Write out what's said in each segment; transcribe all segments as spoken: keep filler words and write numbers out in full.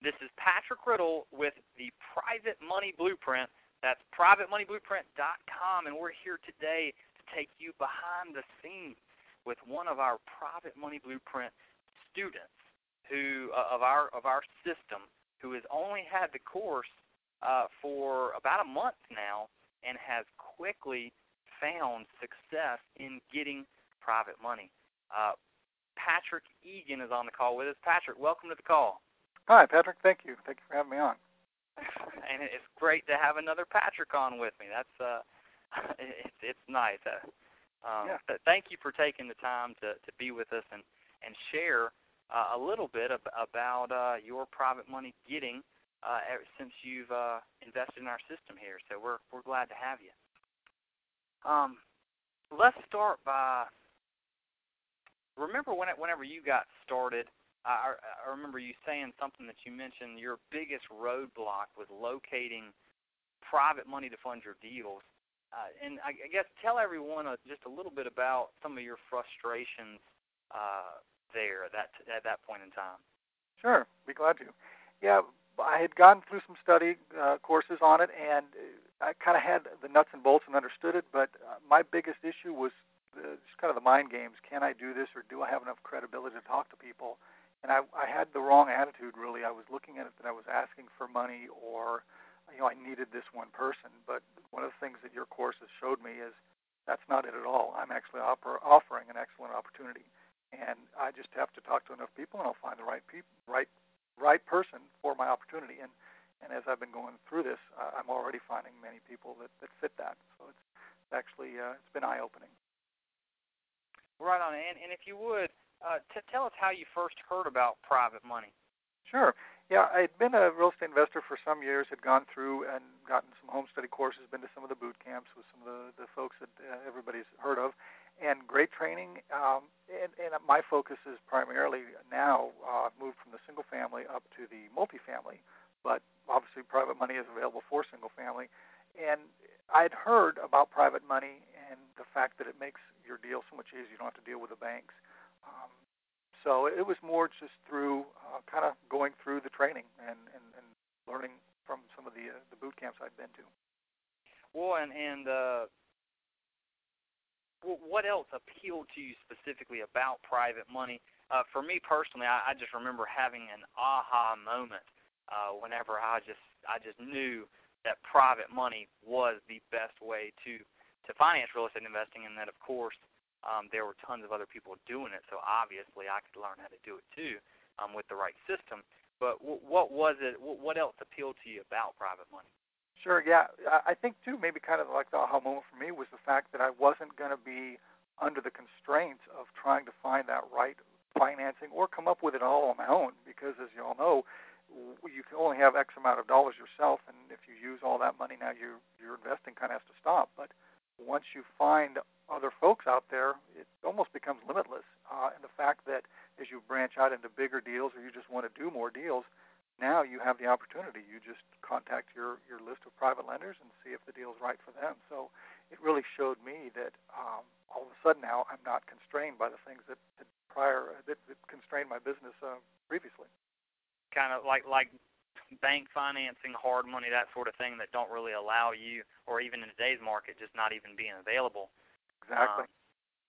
This is Patrick Riddle with the Private Money Blueprint. That's private money blueprint dot com, and we're here today to take you behind the scenes with one of our Private Money Blueprint students who uh, of our of our system, who has only had the course uh, for about a month now and has quickly found success in getting private money. Uh, Patrick Egan is on the call with us. Patrick, welcome to the call. Hi, Patrick. Thank you. Thank you for having me on. And it's great to have another Patrick on with me. That's uh, it's it's nice. Uh, um, yeah. Thank you for taking the time to, to be with us and and share uh, a little bit of, about uh, your private money getting uh, ever since you've uh, invested in our system here. So we're we're glad to have you. Um, let's start by remember when it, whenever you got started. I, I remember you saying something that you mentioned. Your biggest roadblock was locating private money to fund your deals. Uh, and I, I guess tell everyone uh, just a little bit about some of your frustrations uh, there at that, at that point in time. Sure, be glad to. Yeah, I had gone through some study uh, courses on it, and I kind of had the nuts and bolts and understood it, but uh, my biggest issue was the, just kind of the mind games. Can I do this, or do I have enough credibility to talk to people? And I, I had the wrong attitude, really. I was looking at it that I was asking for money, or, you know, I needed this one person. But one of the things that your courses showed me is that's not it at all. I'm actually offer, offering an excellent opportunity, and I just have to talk to enough people, and I'll find the right people, right, right person for my opportunity. And and as I've been going through this, uh, I'm already finding many people that, that fit that. So it's actually uh, it's been eye-opening. Right on. And and if you would. Uh, t- tell us how you first heard about private money. Sure. Yeah, I had been a real estate investor for some years, had gone through and gotten some home study courses, been to some of the boot camps with some of the, the folks that uh, everybody's heard of, and great training. Um, and, and my focus is primarily now, uh, I've moved from the single family up to the multifamily, but obviously private money is available for single family. And I'd heard about private money and the fact that it makes your deal so much easier. You don't have to deal with the banks. Um, so it was more just through uh, kind of going through the training and, and, and learning from some of the uh, the boot camps I'd been to. Well, and, and uh, what else appealed to you specifically about private money? Uh, for me personally, I, I just remember having an aha moment uh, whenever I just I just knew that private money was the best way to, to finance real estate investing, and that, of course, Um, there were tons of other people doing it, so obviously I could learn how to do it too um, with the right system. But w- what was it? W- what else appealed to you about private money? Sure, yeah. I think, too, maybe kind of like the aha moment for me was the fact that I wasn't going to be under the constraints of trying to find that right financing or come up with it all on my own, because, as you all know, you can only have X amount of dollars yourself, and if you use all that money now, your your investing kind of has to stop. But once you find other folks out there, it almost becomes limitless. Uh, and the fact that as you branch out into bigger deals or you just want to do more deals, now you have the opportunity. You just contact your, your list of private lenders and see if the deal is right for them. So it really showed me that um, all of a sudden now I'm not constrained by the things that, that prior that, that constrained my business uh, previously. Kind of like like bank financing, hard money, that sort of thing that don't really allow you, or even in today's market, just not even being available. Exactly. Um,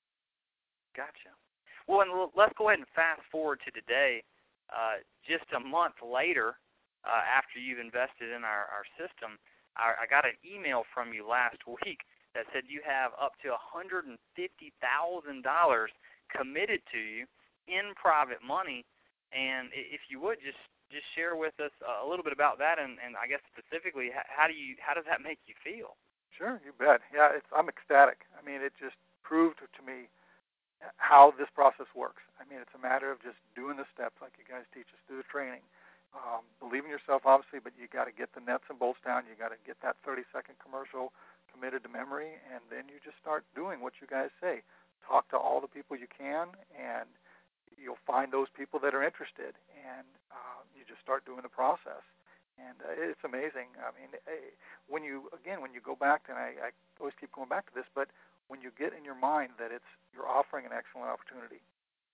gotcha. Well, and let's go ahead and fast forward to today. Uh, just a month later, uh, after you've invested in our, our system, I, I got an email from you last week that said you have up to one hundred fifty thousand dollars committed to you in private money. And if you would just just share with us a little bit about that, and, and I guess specifically, how do you how does that make you feel? Sure, you bet. Yeah, it's, I'm ecstatic. I mean, it just proved to me how this process works. I mean, it's a matter of just doing the steps like you guys teach us through the training. Um, believe in yourself, obviously, but you got to get the nuts and bolts down. You got to get that thirty-second commercial committed to memory, and then you just start doing what you guys say. Talk to all the people you can, and you'll find those people that are interested, and uh, you just start doing the process. And uh, it's amazing. I mean, when you, again, when you go back, and I, I always keep going back to this, but when you get in your mind that it's you're offering an excellent opportunity,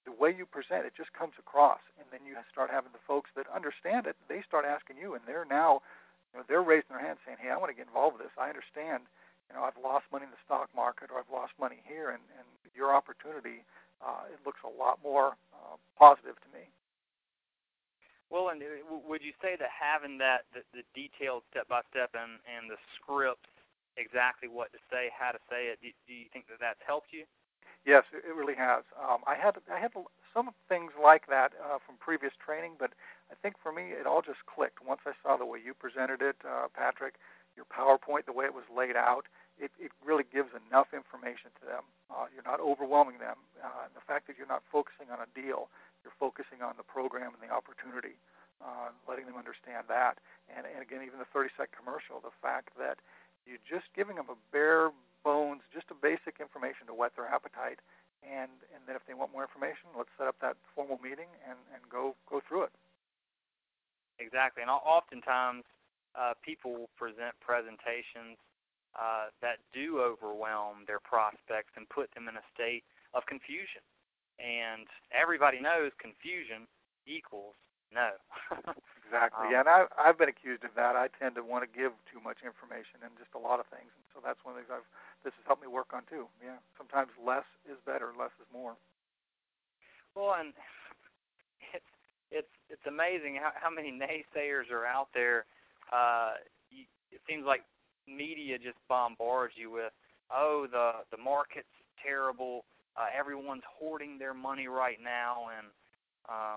the way you present, it just comes across. And then you start having the folks that understand it, they start asking you, and they're now, you know, they're raising their hands saying, hey, I want to get involved with this. I understand, you know, I've lost money in the stock market, or I've lost money here, and, and your opportunity, uh, it looks a lot more uh, positive to me. Well, and would you say that having that, the, the detailed step-by-step and, and the scripts, exactly what to say, how to say it, do, do you think that that's helped you? Yes, it really has. Um, I had I had some things like that uh, from previous training, but I think for me it all just clicked once I saw the way you presented it, uh, Patrick, your PowerPoint, the way it was laid out. It, it really gives enough information to them. Uh, you're not overwhelming them. Uh, and the fact that you're not focusing on a deal, you're focusing on the program and the opportunity, uh, letting them understand that. And, and again, even the thirty-second commercial, the fact that you're just giving them a bare bones, just a basic information to whet their appetite. And, and then if they want more information, let's set up that formal meeting and, and go, go through it. Exactly. And oftentimes uh, people will present presentations Uh, that do overwhelm their prospects and put them in a state of confusion. And everybody knows confusion equals no. Exactly. um, Yeah, and I, I've been accused of that. I tend to want to give too much information and just a lot of things. And so that's one of the things I've, this has helped me work on too. Yeah, sometimes less is better, less is more. Well, and it's it's it's amazing how, how many naysayers are out there. Uh, you, it seems like media just bombards you with, oh, the the market's terrible, uh, everyone's hoarding their money right now, and um,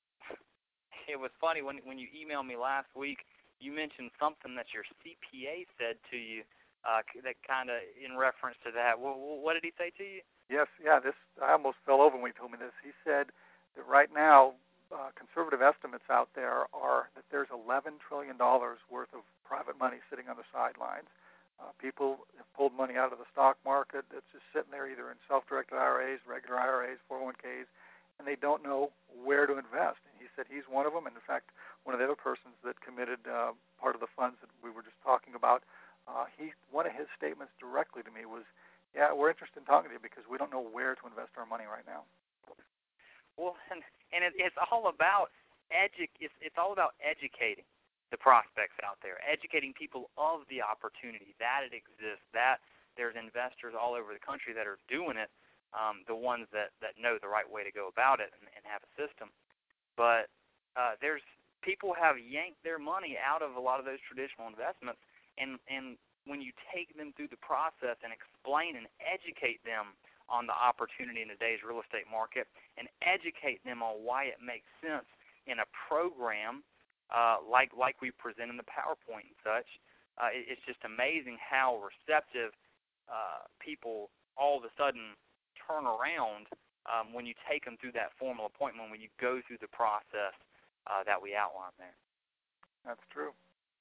it was funny when when you emailed me last week, you mentioned something that your C P A said to you uh, that kind of in reference to that. What, what did he say to you? Yes, yeah, this I almost fell over when he told me this. He said that right now, uh, conservative estimates out there are that there's eleven trillion dollars worth of private money sitting on the sidelines. Uh, people have pulled money out of the stock market that's just sitting there either in self-directed I R As, regular I R As, four oh one Ks, and they don't know where to invest. And he said he's one of them. And in fact, one of the other persons that committed uh, part of the funds that we were just talking about, uh, he one of his statements directly to me was, yeah, we're interested in talking to you because we don't know where to invest our money right now. Well, and, and it, it's all about edu- it's, it's all about educating the prospects out there, educating people of the opportunity, that it exists, that there's investors all over the country that are doing it, um, the ones that, that know the right way to go about it and, and have a system. But uh, there's people have yanked their money out of a lot of those traditional investments, and, and when you take them through the process and explain and educate them on the opportunity in today's real estate market and educate them on why it makes sense in a program uh, like like we present in the PowerPoint and such, uh, it, it's just amazing how receptive uh, people all of a sudden turn around um, when you take them through that formal appointment, when you go through the process uh, that we outline there. That's true.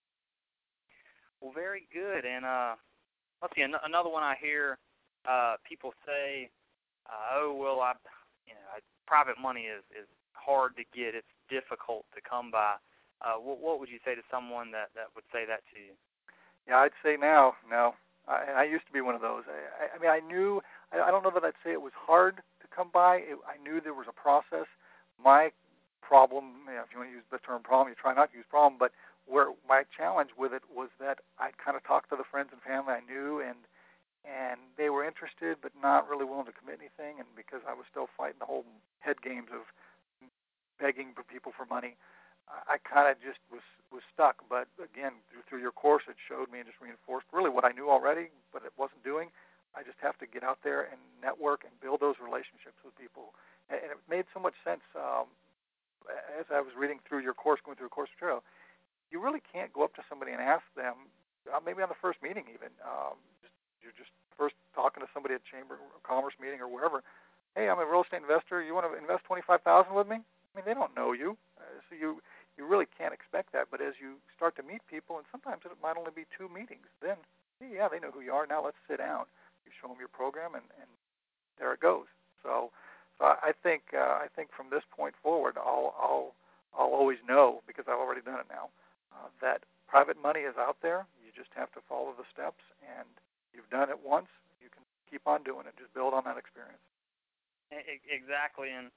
Well, very good. And uh, let's see, an- another one I hear uh, people say, uh, "Oh, well, I, you know, I, private money is, is hard to get. It's difficult to come by." Uh, what, what would you say to someone that, that would say that to you? Yeah, I'd say now, no. I, I used to be one of those. I, I mean, I knew. I, I don't know that I'd say it was hard to come by. It, I knew there was a process. My problem, you know, if you want to use the term problem, you try not to use problem, but where my challenge with it was that I'd kind of talk to the friends and family I knew, and and they were interested but not really willing to commit anything. And because I was still fighting the whole head games of begging for people for money, I kind of just was, was stuck. But again, through, through your course, it showed me and just reinforced really what I knew already, but it wasn't doing. I just have to get out there and network and build those relationships with people. And, and it made so much sense um, as I was reading through your course, going through course material. You really can't go up to somebody and ask them, uh, maybe on the first meeting even, um, just, you're just first talking to somebody at Chamber of Commerce meeting or wherever, hey, I'm a real estate investor. You want to invest twenty-five thousand dollars with me? I mean, they don't know you. Uh, so you you really can't expect that. But as you start to meet people, and sometimes it might only be two meetings, then, hey, yeah, they know who you are. Now let's sit down. You show them your program, and, and there it goes. So, so I think uh, I think from this point forward, I'll I'll I'll always know, because I've already done it now, uh, that private money is out there. You just have to follow the steps, and you've done it once. You can keep on doing it. Just build on that experience. Exactly, and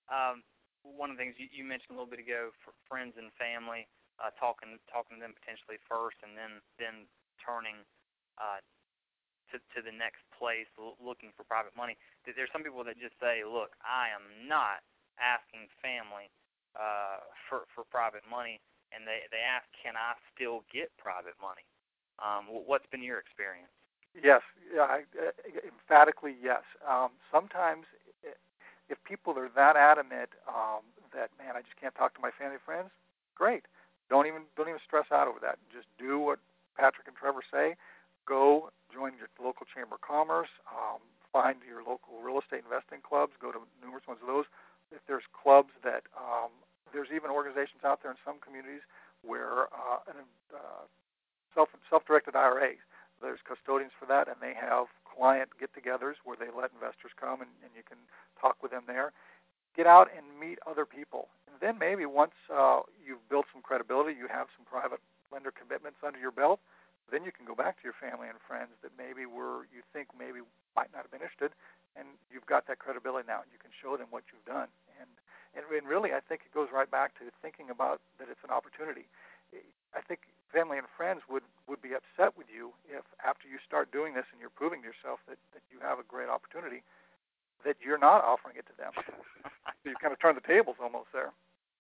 um, one of the things you, you mentioned a little bit ago, for friends and family, uh, talking talking to them potentially first, and then then turning uh, to to the next place, l- looking for private money. There- There's some people that just say, "Look, I am not asking family uh, for for private money," and they they ask, "Can I still get private money?" Um, wh- what's been your experience? Yes, yeah, I, uh, emphatically yes. Um, sometimes, i- if people are that adamant um, that man, I just can't talk to my family and friends, great. Don't even don't even stress out over that. Just do what Patrick and Trevor say. Go join your local chamber of commerce. Um, find your local real estate investing clubs. Go to numerous ones of those. If there's clubs that um, there's even organizations out there in some communities where uh, an, uh, self self-directed I R As. There's custodians for that, and they have client get-togethers where they let investors come, and, and you can talk with them there. Get out and meet other people. And then maybe once uh, you've built some credibility, you have some private lender commitments under your belt, then you can go back to your family and friends that maybe were you think maybe might not have been interested, and you've got that credibility now, and you can show them what you've done. And, and, and really, I think it goes right back to thinking about that it's an opportunity. I think family and friends would, would be upset with you if after you start doing this and you're proving to yourself that, that you have a great opportunity, that you're not offering it to them. So you kind of turn the tables almost there.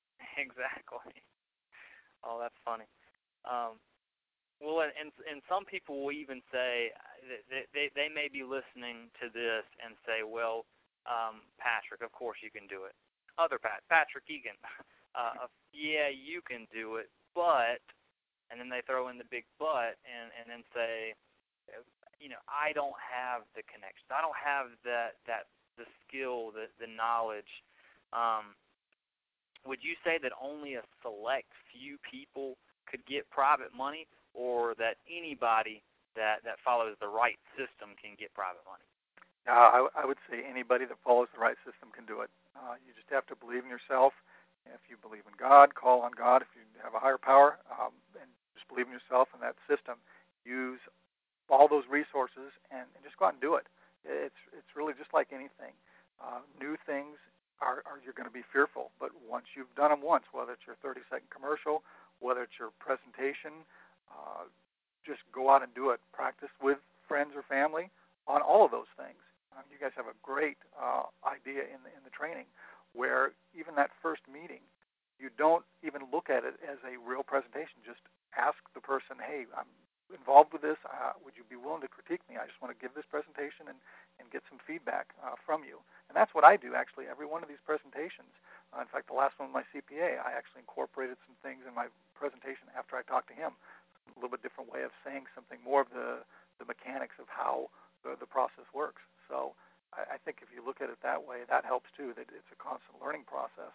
Exactly. Oh, that's funny. Um, well, and, and and some people will even say that they they may be listening to this and say, well, um, Patrick, of course you can do it. Other Pat, Patrick Egan, uh, yeah, you can do it, but, and then they throw in the big but, and and then say, you know, I don't have the connections. I don't have that that the skill, the the knowledge. Um, would you say that only a select few people could get private money, or that anybody that, that follows the right system can get private money? Uh, I, I would say anybody that follows the right system can do it. Uh, you just have to believe in yourself. If you believe in God, call on God. If you have a higher power, um, and just believe in yourself and that system, use all those resources and, and just go out and do it. It's it's really just like anything. Uh, new things are, are you're going to be fearful, but once you've done them once, whether it's your thirty second commercial, whether it's your presentation, uh, just go out and do it. Practice with friends or family on all of those things. Uh, you guys have a great uh, idea in the, in the training where even that first meeting, you don't even look at it as a real presentation. Just ask the person, hey, I'm involved with this. Uh, would you be willing to critique me? I just want to give this presentation and, and get some feedback uh, from you. And that's what I do, actually, every one of these presentations. Uh, in fact, the last one with my C P A, I actually incorporated some things in my presentation after I talked to him. A little bit different way of saying something, more of the, the mechanics of how the, the process works. So I, I think if you look at it that way, that helps too, that it's a constant learning process.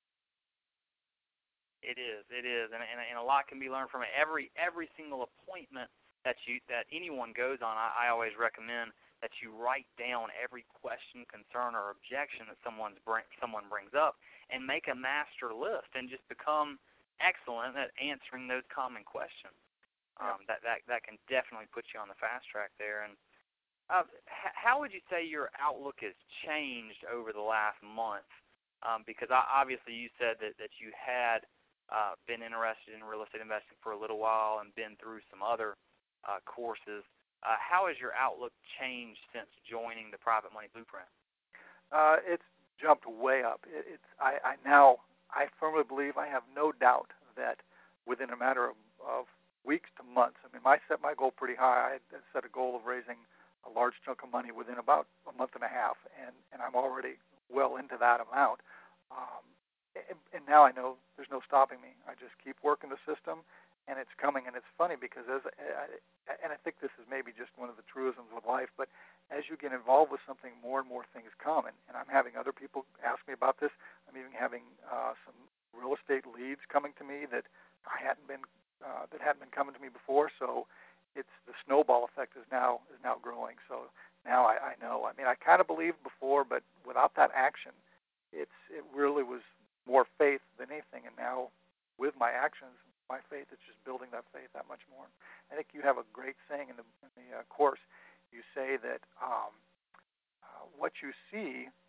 It is, it is, and, and, and a lot can be learned from it. Every every single appointment that you that anyone goes on, I, I always recommend that you write down every question, concern, or objection that someone's bring, someone brings up, and make a master list, and just become excellent at answering those common questions. Um, Yep. that, that that can definitely put you on the fast track there. And uh, h- how would you say your outlook has changed over the last month? Um, because I, obviously you said that, that you had uh, been interested in real estate investing for a little while and been through some other uh, courses. Uh, how has your outlook changed since joining the Private Money Blueprint? Uh, it's jumped way up. It, it's I, I now I firmly believe, I have no doubt that within a matter of, of weeks to months. I mean, I set my goal pretty high. I had set a goal of raising a large chunk of money within about a month and a half, and, and I'm already well into that amount. Um, and, and now I know there's no stopping me. I just keep working the system, and it's coming. And it's funny because as I, and I think this is maybe just one of the truisms of life, but as you get involved with something, more and more things come. And, and I'm having other people ask me about this. I'm even having uh, some real estate leads coming to me that I hadn't been uh, that hadn't been coming to me before. So it's the snowball effect is now is now growing. So now I, I know. I mean, I kind of believed before, but without that action, it's it really was more faith than anything. And now with my actions, my faith, it's just building that faith that much more. I think you have a great saying in the, in the uh, course. You say that um, uh, what you see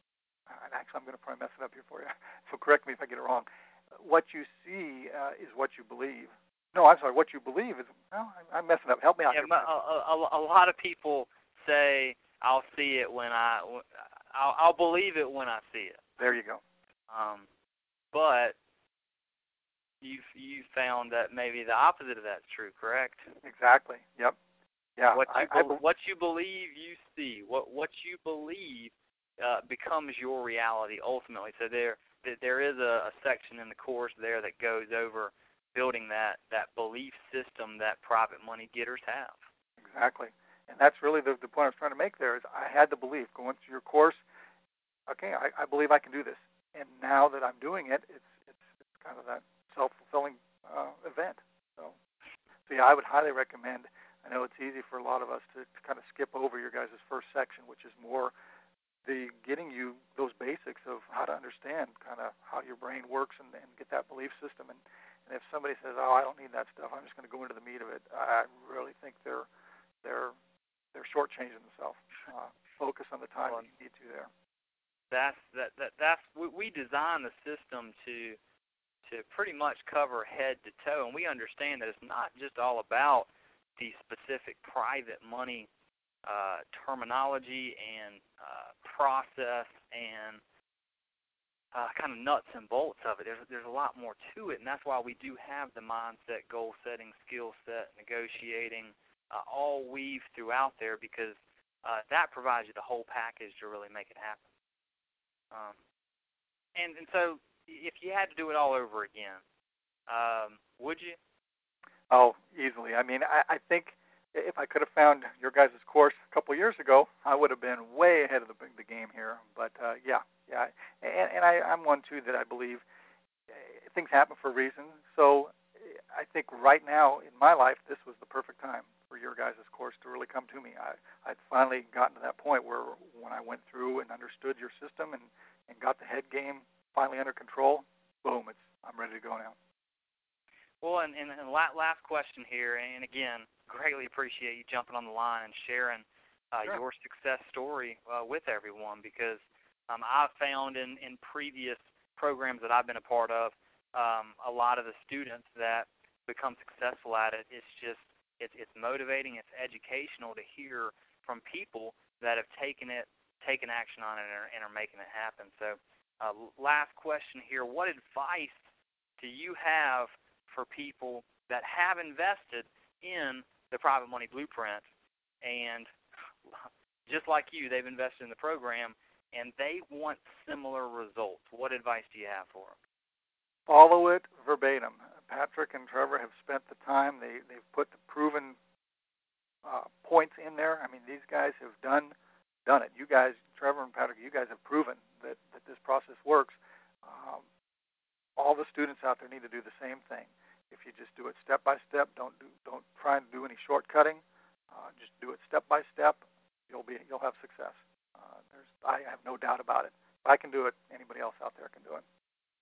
and actually I'm going to probably mess it up here for you, so correct me if I get it wrong. What you see uh, is what you believe. No, I'm sorry. What you believe is, well, I, I'm messing up. Help me out Yeah, here. a, a, a lot of people say, I'll see it when I, I'll, I'll believe it when I see it. There you go. Um, but you've, you've found that maybe the opposite of that's true, correct? Exactly. Yep. Yeah. What you, I, be, I, what you believe, you see. What, what you believe uh, becomes your reality ultimately. So there, there is a, a section in the course there that goes over building that, that belief system that private money getters have. Exactly. And that's really the, the point I was trying to make there is I had the belief going through your course, okay, I, I believe I can do this. And now that I'm doing it, it's it's, it's kind of that self-fulfilling uh, event. So, so, yeah, I would highly recommend. I know it's easy for a lot of us to, to kind of skip over your guys' first section, which is more the getting you those basics of how to understand kind of how your brain works and, and get that belief system. And, and if somebody says, oh, I don't need that stuff, I'm just going to go into the meat of it, I really think they're they're they're shortchanging themselves. Uh, focus on the time well, that you need to there. That's that that that's we, we design the system to to pretty much cover head to toe, and we understand that it's not just all about the specific private money uh, terminology and uh, process and uh, kind of nuts and bolts of it. There's there's a lot more to it, and that's why we do have the mindset, goal setting, skill set, negotiating, uh, all weave throughout there because uh, that provides you the whole package to really make it happen. Um, and and so if you had to do it all over again, um, would you? Oh, easily. I mean, I, I think if I could have found your guys' course a couple of years ago, I would have been way ahead of the, the game here. But, uh, yeah, yeah. And, and I, I'm one, too, that I believe things happen for a reason. So I think right now in my life, this was the perfect time for your guys' course to really come to me. I, I'd finally gotten to that point where when I went through and understood your system and, and got the head game finally under control, boom, it's I'm ready to go now. Well, and, and, and last question here, and again, greatly appreciate you jumping on the line and sharing uh, sure. your success story uh, with everyone because um, I've found in, in previous programs that I've been a part of, um, a lot of the students that become successful at it, it's just It's, it's motivating, it's educational to hear from people that have taken it, taken action on it, and are, and are making it happen. So uh, last question here, what advice do you have for people that have invested in the Private Money Blueprint and just like you, they've invested in the program and they want similar results? What advice do you have for them? Follow it verbatim. Patrick and Trevor have spent the time. They, they've put the proven uh, points in there. I mean, these guys have done done it. You guys, Trevor and Patrick, you guys have proven that, that this process works. Um, all the students out there need to do the same thing. If you just do it step by step, don't do, don't try and do any shortcutting. Uh, just do it step by step. You'll be you'll have success. Uh, there's I have no doubt about it. If I can do it, anybody else out there can do it.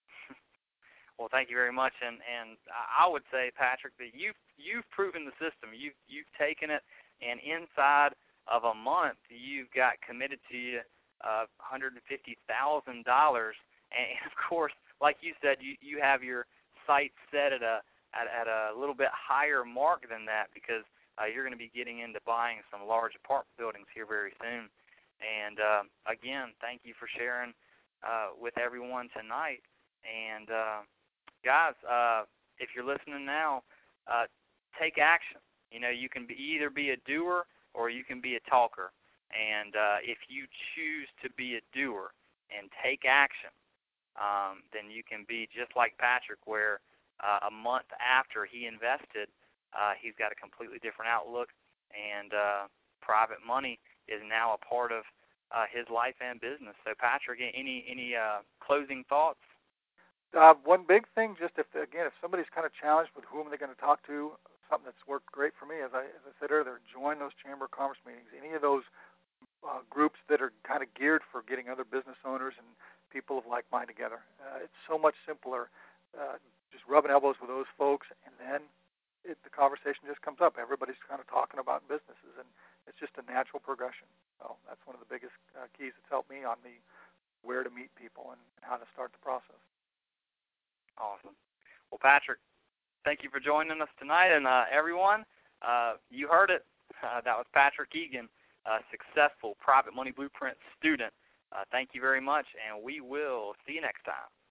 Well, thank you very much, and and I would say, Patrick, that you've you've proven the system. You've you've taken it, and inside of a month, you've got committed to you uh, one hundred fifty thousand dollars, and of course, like you said, you you have your sights set at a at, at a little bit higher mark than that because uh, you're going to be getting into buying some large apartment buildings here very soon. And uh, again, thank you for sharing uh, with everyone tonight, and. Uh, Guys, uh, if you're listening now, uh, take action. You know, you can be, either be a doer or you can be a talker. And uh, if you choose to be a doer and take action, um, then you can be just like Patrick, where uh, a month after he invested, uh, he's got a completely different outlook, and uh, private money is now a part of uh, his life and business. So, Patrick, any any uh, closing thoughts? Uh, one big thing, just if again, if somebody's kind of challenged with whom they're going to talk to, something that's worked great for me, as I, as I said earlier, join those Chamber of Commerce meetings. Any of those uh, groups that are kind of geared for getting other business owners and people of like mind together. Uh, it's so much simpler. Uh, just rubbing elbows with those folks, and then it, the conversation just comes up. Everybody's kind of talking about businesses, and it's just a natural progression. So that's one of the biggest uh, keys that's helped me on the where to meet people and, and how to start the process. Awesome. Well, Patrick, thank you for joining us tonight. And uh, everyone, uh, you heard it. Uh, that was Patrick Egan, a successful Private Money Blueprint student. Uh, thank you very much, and we will see you next time.